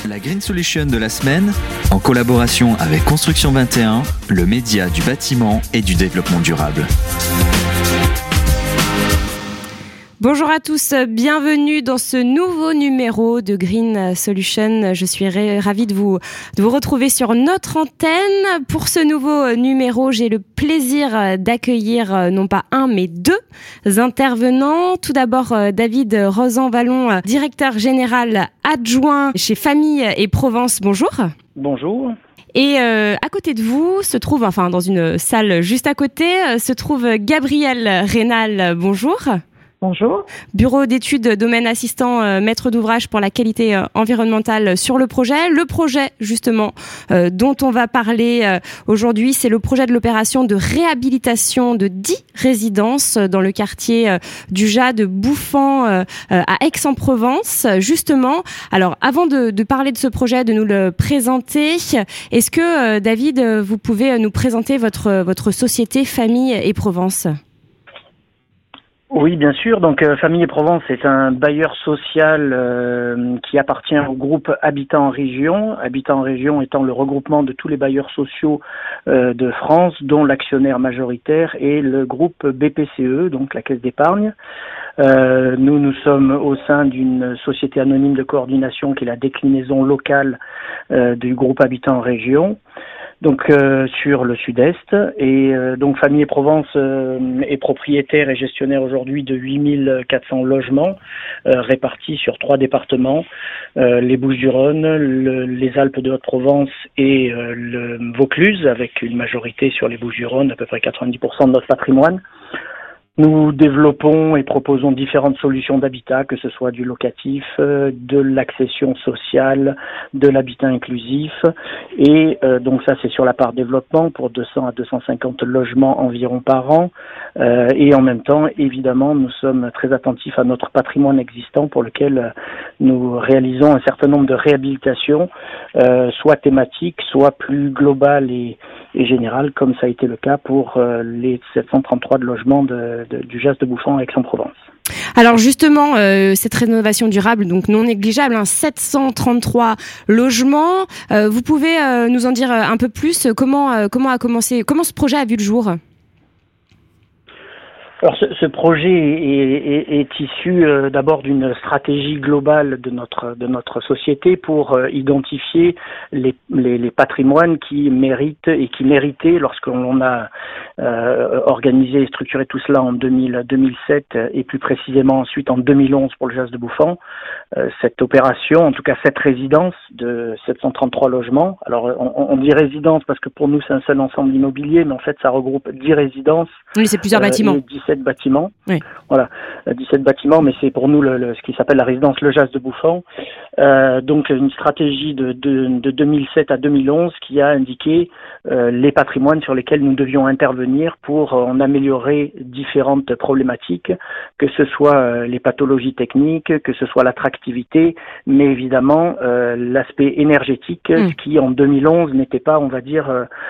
La Green Solution de la semaine, en collaboration avec Construction 21, le média du bâtiment et du développement durable. Bonjour à tous, bienvenue dans ce nouveau numéro de Green Solution. Je suis ravie de vous retrouver sur notre antenne. Pour ce nouveau numéro, j'ai le plaisir d'accueillir non pas un mais deux intervenants. Tout d'abord, David Rozan-Vallon, directeur général adjoint chez Famille et Provence. Bonjour. Bonjour. Et à côté de vous se trouve, enfin dans une salle juste à côté, se trouve Gabriel Rénal. Bonjour. Bonjour. Bureau d'études, domaine assistant, maître d'ouvrage pour la qualité environnementale sur le projet. Le projet, justement, dont on va parler aujourd'hui, c'est le projet de l'opération de réhabilitation de 10 résidences dans le quartier du Jas de Bouffan à Aix-en-Provence, justement. Alors, avant de parler de ce projet, de nous le présenter, est-ce que, David, vous pouvez nous présenter votre société Famille et Provence ? Oui, bien sûr. Donc, Famille et Provence est un bailleur social qui appartient au groupe Habitat en Région. Habitat en Région étant le regroupement de tous les bailleurs sociaux de France, dont l'actionnaire majoritaire est le groupe BPCE, donc la Caisse d'épargne. Nous sommes au sein d'une société anonyme de coordination qui est la déclinaison locale du groupe Habitat en Région. Donc sur le sud-est, et donc Famille et Provence est propriétaire et gestionnaire aujourd'hui de 8400 logements répartis sur 3 départements, les Bouches-du-Rhône, les Alpes de Haute-Provence et le Vaucluse, avec une majorité sur les Bouches-du-Rhône, à peu près 90% de notre patrimoine. Nous développons et proposons différentes solutions d'habitat, que ce soit du locatif, de l'accession sociale, de l'habitat inclusif. Et donc ça, c'est sur la part développement pour 200 à 250 logements environ par an. Et en même temps, évidemment, nous sommes très attentifs à notre patrimoine existant pour lequel nous réalisons un certain nombre de réhabilitations, soit thématiques, soit plus globales et générales, comme ça a été le cas pour les 733 de logements du Jas de Bouffan à Aix-en-Provence. Alors justement, cette rénovation durable, donc non négligeable, 733 logements. Vous pouvez nous en dire un peu plus comment ce projet a vu le jour ? Alors ce projet est issu d'abord d'une stratégie globale de notre société pour identifier les patrimoines qui méritent et qui méritaient, lorsqu'on a organisé et structuré tout cela en 2007 et plus précisément ensuite en 2011 pour le Jas de Bouffan, cette opération, en tout cas cette résidence de 733 logements. Alors on dit résidence parce que pour nous c'est un seul ensemble immobilier, mais en fait ça regroupe 10 résidences. Oui, c'est plusieurs bâtiments. 17 bâtiments. Oui. Voilà, 17 bâtiments, mais c'est pour nous ce qui s'appelle la résidence Le Jas de Bouffan. Donc une stratégie de 2007 à 2011 qui a indiqué les patrimoines sur lesquels nous devions intervenir pour en améliorer différentes problématiques, que ce soit les pathologies techniques, que ce soit l'attractivité, mais évidemment l'aspect énergétique qui en 2011 n'était pas, on va dire,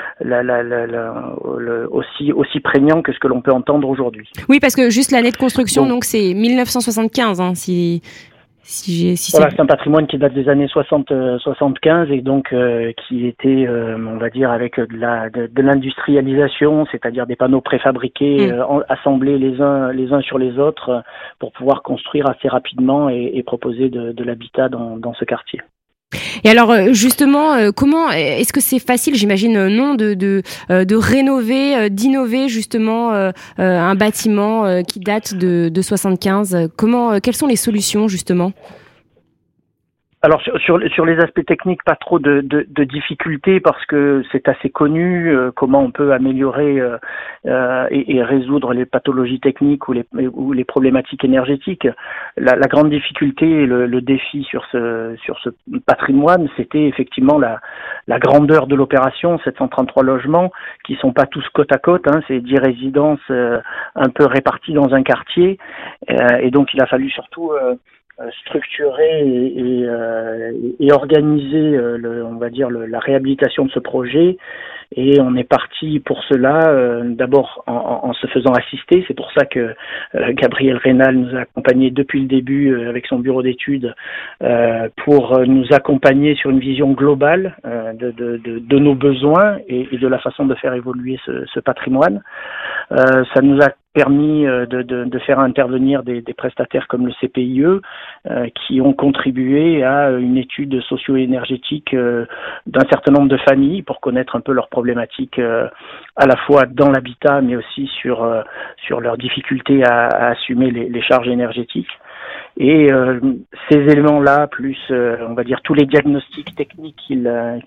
aussi prégnant que ce que l'on peut entendre aujourd'hui. Oui, parce que juste l'année de construction, donc c'est 1975, voilà, c'est un patrimoine qui date des années 60-75 et donc qui était, on va dire, avec de l'industrialisation, c'est-à-dire des panneaux préfabriqués assemblés les uns sur les autres pour pouvoir construire assez rapidement et proposer de l'habitat dans ce quartier. Et alors justement, comment est-ce que c'est facile, j'imagine non, de rénover, d'innover justement un bâtiment qui date de 75. Quelles sont les solutions justement ? Alors sur les aspects techniques, pas trop de difficultés parce que c'est assez connu comment on peut améliorer et résoudre les pathologies techniques ou les problématiques énergétiques. La grande difficulté et le défi sur ce patrimoine, c'était effectivement la grandeur de l'opération, 733 logements qui sont pas tous côte à côte, c'est 10 résidences un peu réparties dans un quartier et donc il a fallu surtout structurer et organiser on va dire la réhabilitation de ce projet Et on est parti pour cela, d'abord en se faisant assister. C'est pour ça que Gabriel Reynal nous a accompagnés depuis le début avec son bureau d'études pour nous accompagner sur une vision globale de nos besoins et de la façon de faire évoluer ce patrimoine. Ça nous a permis de faire intervenir des prestataires comme le CPIE qui ont contribué à une étude socio-énergétique d'un certain nombre de familles pour connaître un peu leurs problématiques à la fois dans l'habitat mais aussi sur leurs difficultés à assumer les charges énergétiques. Et ces éléments-là, plus on va dire tous les diagnostics techniques qui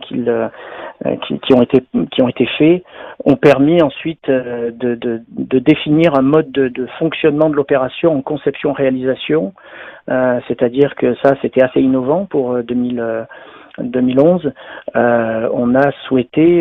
ont été faits, ont permis ensuite de définir un mode de fonctionnement de l'opération en conception-réalisation. C'est-à-dire que ça, c'était assez innovant pour 2011. On a souhaité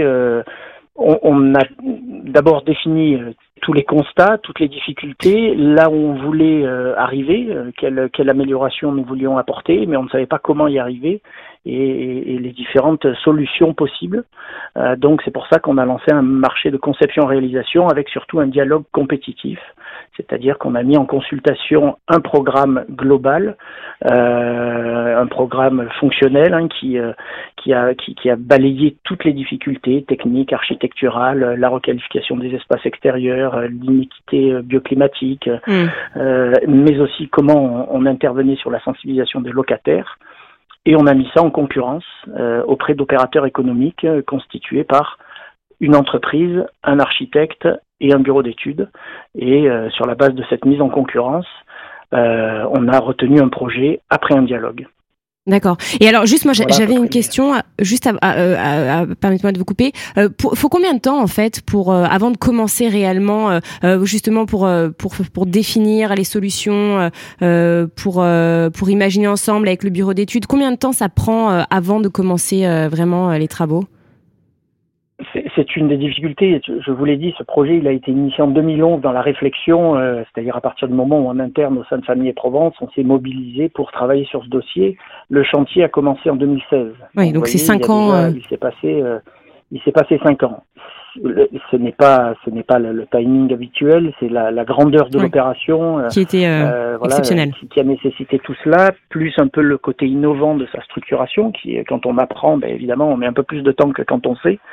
on a d'abord défini tous les constats, toutes les difficultés, là où on voulait arriver, quelle amélioration nous voulions apporter, mais on ne savait pas comment y arriver et les différentes solutions possibles. Donc c'est pour ça qu'on a lancé un marché de conception-réalisation avec surtout un dialogue compétitif, c'est-à-dire qu'on a mis en consultation un programme global, un programme fonctionnel qui a balayé toutes les difficultés techniques, architecturales, la requalification des espaces extérieurs, l'inéquité bioclimatique, mais aussi comment on intervenait sur la sensibilisation des locataires. Et on a mis ça en concurrence auprès d'opérateurs économiques constitués par une entreprise, un architecte et un bureau d'études. Et sur la base de cette mise en concurrence, on a retenu un projet après un dialogue. D'accord. Et alors, juste, moi, j'avais une question, juste permettez-moi de vous couper. Faut combien de temps, en fait, avant de commencer réellement, justement, pour définir les solutions, pour imaginer ensemble avec le bureau d'études, combien de temps ça prend avant de commencer vraiment les travaux? C'est une des difficultés. Je vous l'ai dit, ce projet il a été initié en 2011 dans la réflexion, c'est-à-dire à partir du moment où en interne au sein de Famille et Provence, on s'est mobilisé pour travailler sur ce dossier. Le chantier a commencé en 2016. Oui, donc c'est 5 ans. Il s'est passé 5 ans. Ce n'est pas le timing habituel, c'est la grandeur de l'opération qui était exceptionnelle, qui a nécessité tout cela, plus un peu le côté innovant de sa structuration, qui quand on apprend, évidemment, on met un peu plus de temps que quand on sait.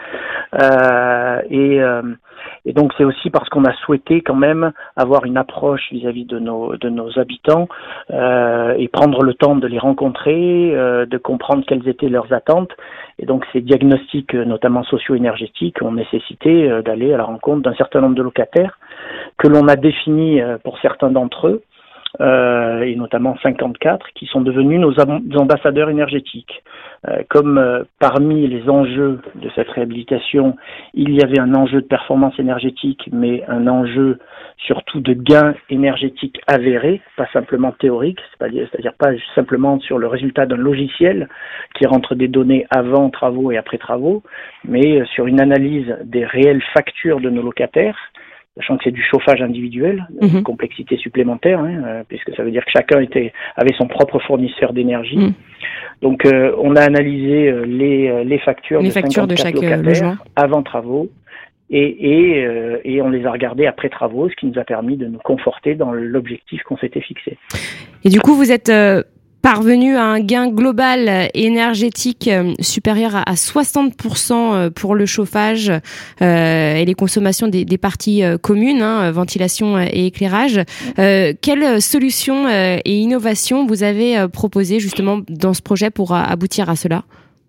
Et donc c'est aussi parce qu'on a souhaité quand même avoir une approche vis-à-vis de nos habitants et prendre le temps de les rencontrer, de comprendre quelles étaient leurs attentes. Et donc ces diagnostics, notamment socio-énergétiques, ont nécessité d'aller à la rencontre d'un certain nombre de locataires que l'on a définis pour certains d'entre eux, et notamment 54, qui sont devenus nos ambassadeurs énergétiques. Comme parmi les enjeux de cette réhabilitation, il y avait un enjeu de performance énergétique, mais un enjeu surtout de gain énergétique avéré, pas simplement théorique, c'est-à-dire pas simplement sur le résultat d'un logiciel qui rentre des données avant travaux et après travaux, mais sur une analyse des réelles factures de nos locataires, sachant que c'est du chauffage individuel, une complexité supplémentaire, puisque ça veut dire que chacun avait son propre fournisseur d'énergie. Donc on a analysé les factures de chaque locataire avant travaux et on les a regardées après travaux, ce qui nous a permis de nous conforter dans l'objectif qu'on s'était fixé. Et du coup, vous êtes parvenu à un gain global énergétique supérieur à 60% pour le chauffage et les consommations des parties communes, ventilation et éclairage. Quelles solutions et innovations vous avez proposées justement dans ce projet pour aboutir à cela ?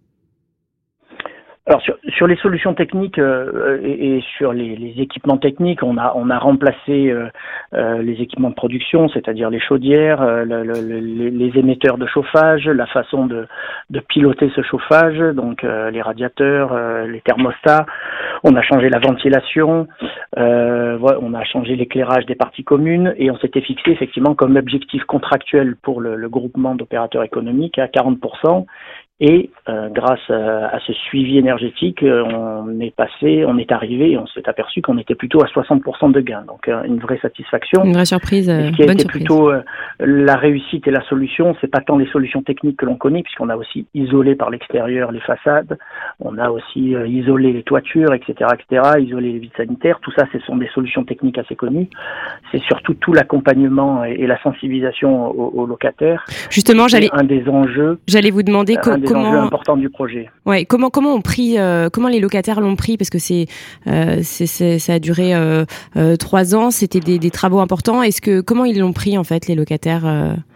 Alors sur les solutions techniques et sur les équipements techniques, on a remplacé les équipements de production, c'est-à-dire les chaudières, les émetteurs de chauffage, la façon de piloter ce chauffage, donc les radiateurs, les thermostats. On a changé la ventilation, on a changé l'éclairage des parties communes et on s'était fixé effectivement comme objectif contractuel pour le groupement d'opérateurs économiques à 40%. Et grâce à ce suivi énergétique, on est arrivé et on s'est aperçu qu'on était plutôt à 60% de gains. Donc une vraie satisfaction. Une vraie surprise, ce qui a bonne été surprise. plutôt la réussite et la solution, c'est pas tant les solutions techniques que l'on connaît, puisqu'on a aussi isolé par l'extérieur les façades, on a aussi isolé les toitures, etc., isolé les vides sanitaires. Tout ça, ce sont des solutions techniques assez connues. C'est surtout tout l'accompagnement et la sensibilisation aux locataires. Justement, j'allais vous demander enjeux importants du projet. Ouais, comment les locataires l'ont pris, parce que ça a duré 3 ans, c'était des travaux importants. Comment ils l'ont pris en fait, les locataires?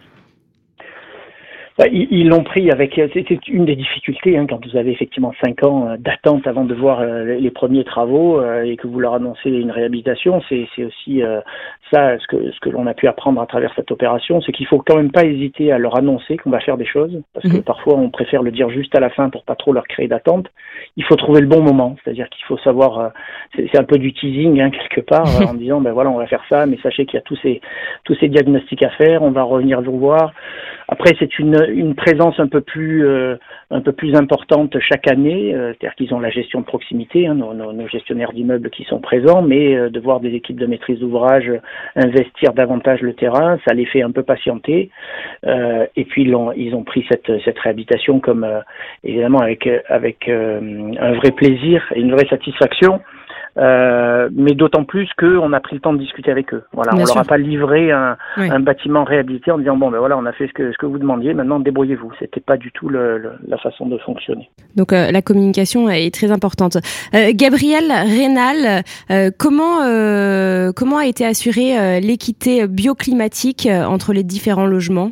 Ils l'ont pris c'était une des difficultés quand vous avez effectivement 5 ans d'attente avant de voir les premiers travaux et que vous leur annoncez une réhabilitation. C'est aussi ça, ce que l'on a pu apprendre à travers cette opération, c'est qu'il faut quand même pas hésiter à leur annoncer qu'on va faire des choses, parce que parfois on préfère le dire juste à la fin pour pas trop leur créer d'attente. Il faut trouver le bon moment, c'est-à-dire qu'il faut savoir, c'est un peu du teasing quelque part, en disant voilà, on va faire ça, mais sachez qu'il y a tous ces diagnostics à faire, on va revenir vous voir. Après, c'est une présence un peu plus importante chaque année, c'est-à-dire qu'ils ont la gestion de proximité, nos gestionnaires d'immeubles qui sont présents, mais de voir des équipes de maîtrise d'ouvrage investir davantage le terrain, ça les fait un peu patienter. Et puis ils ont pris cette réhabilitation comme évidemment avec un vrai plaisir et une vraie satisfaction. Mais d'autant plus qu'on a pris le temps de discuter avec eux. Voilà, on leur a pas livré un bâtiment réhabilité en disant voilà, on a fait ce que vous demandiez, maintenant débrouillez-vous. C'était pas du tout la façon de fonctionner. Donc la communication est très importante. Gabriel Rénal, comment a été assurée l'équité bioclimatique entre les différents logements?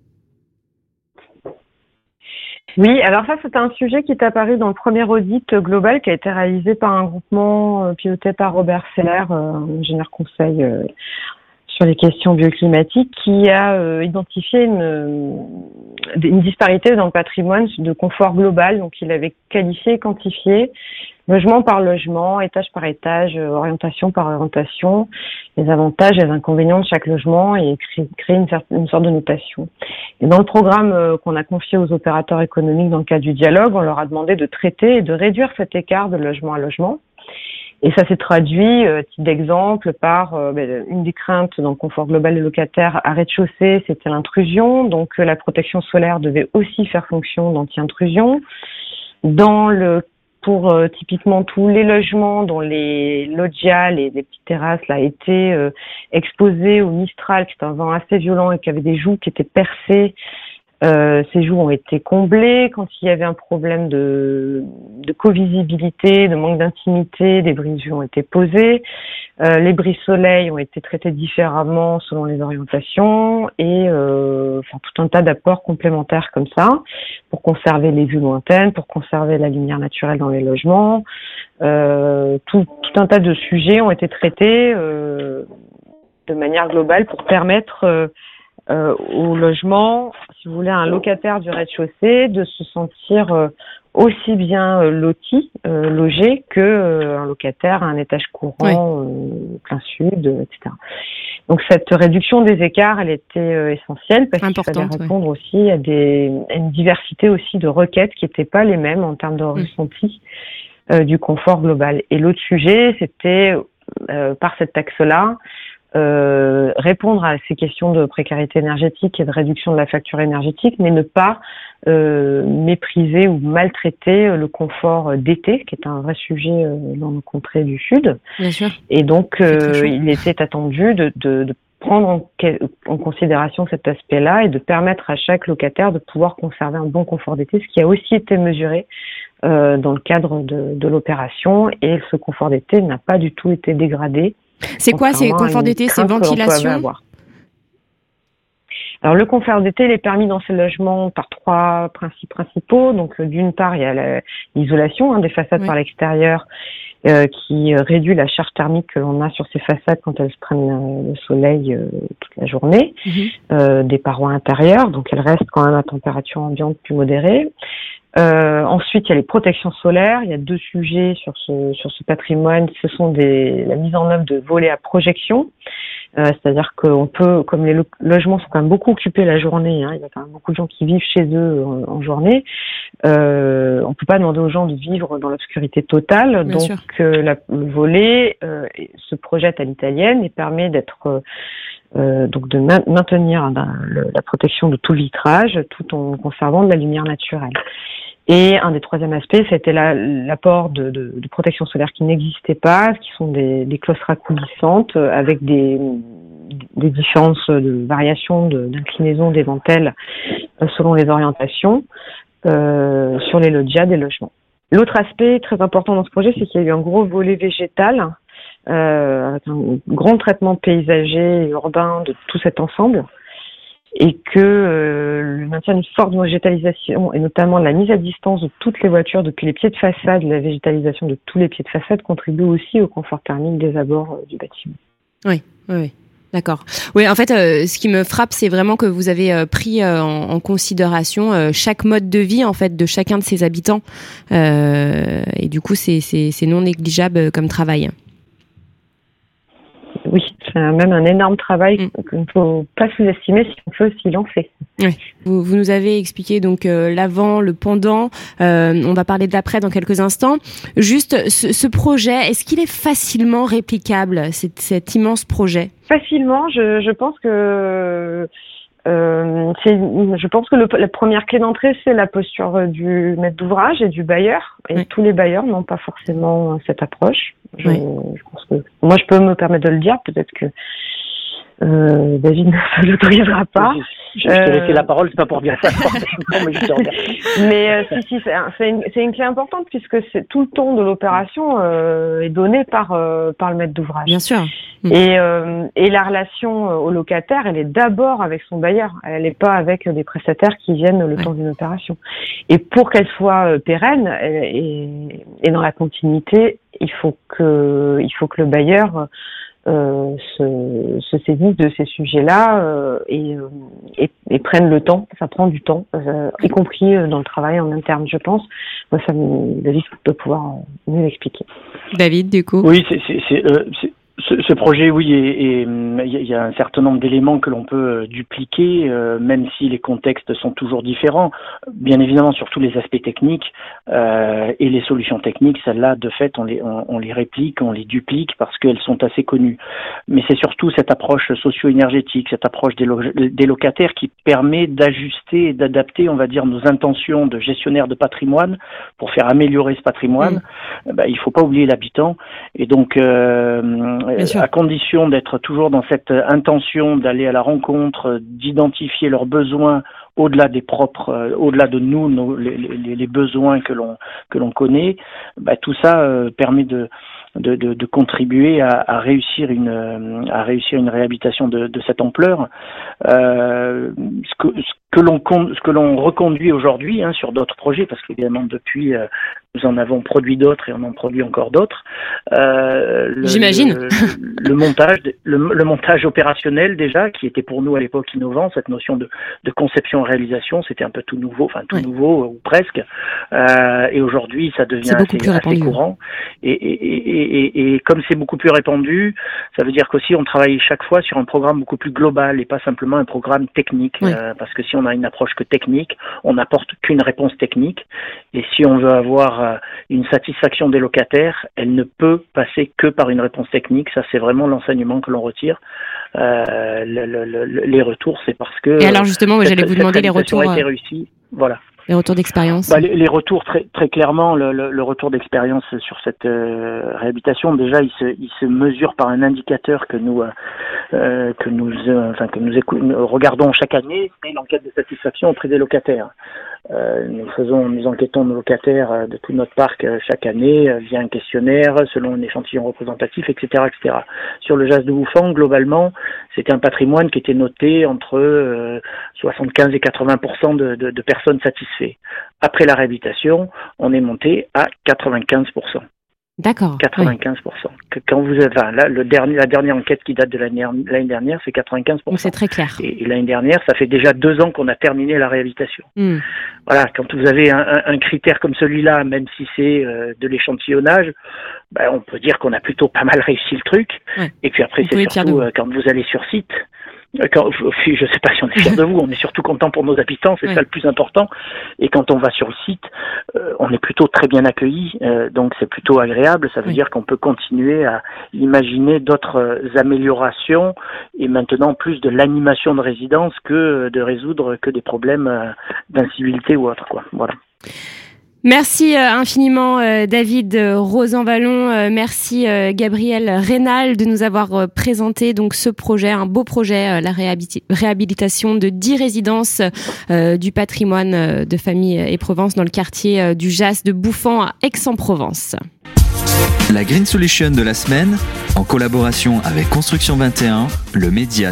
Oui, alors ça, c'est un sujet qui est apparu dans le premier audit global qui a été réalisé par un groupement piloté par Robert Seller, ingénieur conseil sur les questions bioclimatiques, qui a identifié une disparité dans le patrimoine de confort global. Donc, il avait qualifié et quantifié logement par logement, étage par étage, orientation par orientation, les avantages et les inconvénients de chaque logement et créer une sorte de notation. Et dans le programme qu'on a confié aux opérateurs économiques dans le cadre du dialogue, on leur a demandé de traiter et de réduire cet écart de logement à logement. Et ça s'est traduit, titre d'exemple, par une des craintes dans le confort global des locataires à rez-de-chaussée, c'était l'intrusion. Donc la protection solaire devait aussi faire fonction d'anti-intrusion. Pour typiquement tous les logements dont les loggias, les petites terrasses là étaient exposés au Mistral, qui est un vent assez violent et qui avait des joues qui étaient percées, ces joues ont été comblées. Quand il y avait un problème de co-visibilité, de manque d'intimité, des brises ont été posées. Les brises soleil ont été traités différemment selon les orientations et tout un tas d'apports complémentaires comme ça pour conserver les vues lointaines, pour conserver la lumière naturelle dans les logements. Tout un tas de sujets ont été traités de manière globale pour permettre au logement, si vous voulez, un locataire du rez-de-chaussée de se sentir aussi bien logé que un locataire à un étage courant, plein sud, etc. Donc cette réduction des écarts, elle était essentielle parce qu'il fallait répondre aussi à une diversité aussi de requêtes qui n'étaient pas les mêmes en termes de ressenti du confort global. Et l'autre sujet, c'était par cet axe-là, répondre à ces questions de précarité énergétique et de réduction de la facture énergétique, mais ne pas mépriser ou maltraiter le confort d'été, qui est un vrai sujet dans nos contrées du Sud. Bien sûr. Et donc, il était attendu de prendre en considération cet aspect-là et de permettre à chaque locataire de pouvoir conserver un bon confort d'été, ce qui a aussi été mesuré dans le cadre de l'opération. Et ce confort d'été n'a pas du tout été dégradé. C'est quoi ces conforts d'été? C'est ventilation? Alors le confort d'été, il est permis dans ces logements par 3 principes principaux. Donc d'une part, il y a l'isolation des façades par l'extérieur qui réduit la charge thermique que l'on a sur ces façades quand elles se prennent le soleil toute la journée. Des parois intérieures, donc elles restent quand même à température ambiante plus modérée. Ensuite, il y a les protections solaires. Il y a 2 sujets sur ce patrimoine. Ce sont la mise en œuvre de volets à projection. C'est-à-dire qu'on peut, comme les logements sont quand même beaucoup occupés la journée, il y a quand même beaucoup de gens qui vivent chez eux en journée, on peut pas demander aux gens de vivre dans l'obscurité totale. Bien sûr. Le volet se projette à l'italienne et permet d'être donc de maintenir la protection de tout le vitrage tout en conservant de la lumière naturelle. Et un des troisièmes aspects, c'était l'apport de protection solaire qui n'existait pas, qui sont des claustras coulissantes avec des différences de variation d'inclinaison des dentelles selon les orientations sur les loggias des logements. L'autre aspect très important dans ce projet, c'est qu'il y a eu un gros volet végétal avec un grand traitement paysager et urbain de tout cet ensemble, et que le maintien d'une forte végétalisation et notamment la mise à distance de toutes les voitures depuis les pieds de façade, la végétalisation de tous les pieds de façade contribue aussi au confort thermique des abords du bâtiment. Oui. D'accord. Oui, en fait, ce qui me frappe, c'est vraiment que vous avez pris en considération chaque mode de vie, en fait, de chacun de ses habitants. Et du coup, c'est non négligeable comme travail. Oui, c'est même un énorme travail qu'il ne faut pas sous-estimer si on peut s'y lancer. Oui. Vous nous avez expliqué donc l'avant, le pendant. On va parler de l'après dans quelques instants. Juste, ce projet, est-ce qu'il est facilement réplicable, cet immense projet ? Facilement, je pense que la première clé d'entrée, c'est la posture du maître d'ouvrage et du bailleur. Et tous les bailleurs n'ont pas forcément cette approche. Je pense que moi, je peux me permettre de le dire. Peut-être que David ne l'autorisera pas. Je te laisser la parole, c'est pas pour bien ça. Mais c'est une clé importante puisque c'est tout le ton de l'opération est donné par le maître d'ouvrage. Bien sûr. Et la relation au locataire, elle est d'abord avec son bailleur. Elle n'est pas avec des prestataires qui viennent le temps d'une opération. Et pour qu'elle soit pérenne et dans la continuité, il faut que le bailleur se saisissent de ces sujets-là et prennent le temps. Ça prend du temps, y compris dans le travail en interne, je pense. Moi, David peut pouvoir mieux l'expliquer. David, du coup. Oui, ce projet, oui, et il y a un certain nombre d'éléments que l'on peut dupliquer, même si les contextes sont toujours différents. Bien évidemment, sur tous les aspects techniques et les solutions techniques, celles-là, de fait, on les réplique, on les duplique parce qu'elles sont assez connues. Mais c'est surtout cette approche socio-énergétique, cette approche des locataires qui permet d'ajuster et d'adapter, on va dire, nos intentions de gestionnaire de patrimoine pour faire améliorer ce patrimoine. Il faut pas oublier l'habitant, et donc à condition d'être toujours dans cette intention d'aller à la rencontre, d'identifier leurs besoins au-delà au-delà de nous, les besoins que l'on connaît, tout ça permet de contribuer à réussir une réhabilitation de cette ampleur. Ce que l'on reconduit aujourd'hui sur d'autres projets, parce qu'évidemment depuis nous en avons produit d'autres et on en produit encore d'autres. J'imagine. Le montage opérationnel déjà, qui était pour nous à l'époque innovant, cette notion de conception-réalisation, c'était un peu tout nouveau ou presque. Et aujourd'hui, ça devient assez courant. Et comme c'est beaucoup plus répandu, ça veut dire qu'aussi on travaille chaque fois sur un programme beaucoup plus global et pas simplement un programme technique. Oui. Parce que si on a une approche que technique, on n'apporte qu'une réponse technique. Et si on veut avoir une satisfaction des locataires, elle ne peut passer que par une réponse technique. Ça, c'est vraiment l'enseignement que l'on retire. Les retours, c'est parce que... Et alors justement, j'allais vous demander les retours... a été réussie. Voilà. Les retours d'expérience. Les retours, très clairement, le retour d'expérience sur cette réhabilitation, déjà, il se mesure par un indicateur que nous regardons chaque année, c'est l'enquête de satisfaction auprès des locataires. Nous enquêtons nos locataires de tout notre parc chaque année via un questionnaire, selon un échantillon représentatif, etc., etc. Sur le Jas de Bouffan, globalement, c'était un patrimoine qui était noté entre 75 et 80% de personnes satisfaites. Après la réhabilitation, on est monté à 95%. D'accord. 95%. Oui. Quand vous avez, la dernière enquête qui date de l'année dernière, c'est 95%. Donc c'est très clair. Et l'année dernière, ça fait déjà 2 ans qu'on a terminé la réhabilitation. Voilà, quand vous avez un critère comme celui-là, même si c'est de l'échantillonnage, on peut dire qu'on a plutôt pas mal réussi le truc. Ouais. Et puis après, c'est surtout quand vous allez sur site. Je ne sais pas si on est fiers de vous, on est surtout content pour nos habitants, c'est ça le plus important. Et quand on va sur le site, on est plutôt très bien accueillis, donc c'est plutôt agréable. Ça veut dire qu'on peut continuer à imaginer d'autres améliorations et maintenant plus de l'animation de résidence que de résoudre que des problèmes d'incivilité ou autre, quoi. Voilà. Merci infiniment David Rosanvallon, merci Gabriel Reynal de nous avoir présenté donc ce projet, un beau projet, la réhabilitation de 10 résidences du patrimoine de famille et Provence dans le quartier du Jas de Bouffan à Aix-en-Provence. La Green Solution de la semaine, en collaboration avec Construction 21, le média